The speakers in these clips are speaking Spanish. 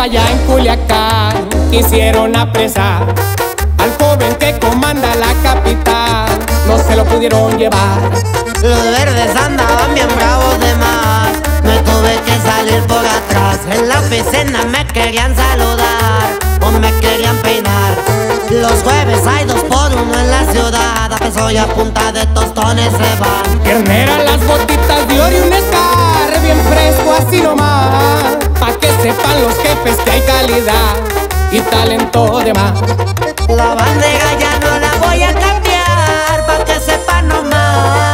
allá en Culiacán quisieron apresar al joven que comanda la capital. No se lo pudieron llevar. Los verdes andaban bien bravos de más. Me tuve que salir por atrás. En la oficina me querían saludar o me querían peinar. Los jueves hay 2 por 1 en la ciudad. Soy a punta de tostones se van. Ternera, las botitas de oro y un Scar bien fresco así nomás, pa' que sepan los jefes que hay calidad y talento de más. La bandera ya no la voy a cambiar, pa' que sepan nomás.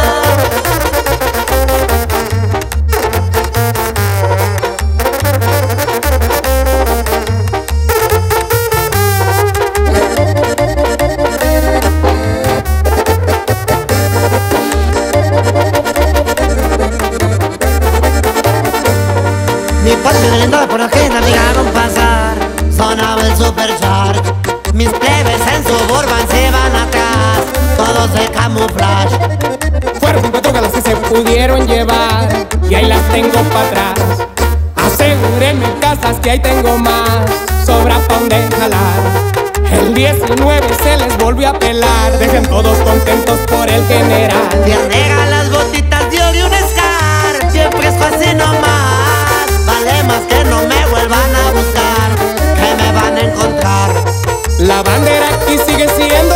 Mi patio lindo por aquí la miraron pasar. Sonaba el supercharge. Mis plebes en Suburban se van atrás, todos de camuflaje. Fueron 4 galas que se pudieron llevar y ahí las tengo para atrás. Asegúrenme casas que ahí tengo más, sobra pa' donde jalar. El 19 se les volvió a pelar, dejen todos contentos por el general. Ternera, las botitas de oro y un Scar, bien fresco así nomás. Vale más que no me vuelvan a buscar, que me van a encontrar. La bandera aquí sigue siendo